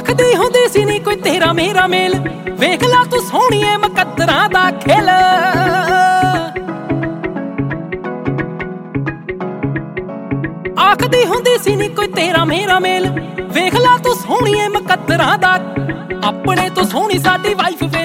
ਆਖਦੀ ਹੁੰਦੀ ਸੀ ਨੀ ਕੋਈ ਤੇਰਾ ਮੇਰਾ ਮੇਲ, ਵੇਖ ਲਾ ਤੂੰ ਸੋਹਣੀਏ ਮੁਕੱਦਰਾਂ ਦਾ ਖੇਲ। ਆਖਦੀ ਹੁੰਦੀ ਸੀ ਨੀ ਕੋਈ ਤੇਰਾ ਮੇਰਾ ਮੇਲ, ਵੇਖ ਲਾ ਤੂੰ ਸੋਹਣੀਏ ਮੁਕੱਦਰਾਂ ਦਾ। ਆਪਣੇ ਤੋਂ ਸੋਹਣੀ ਸਾਡੀ ਵਾਈਫ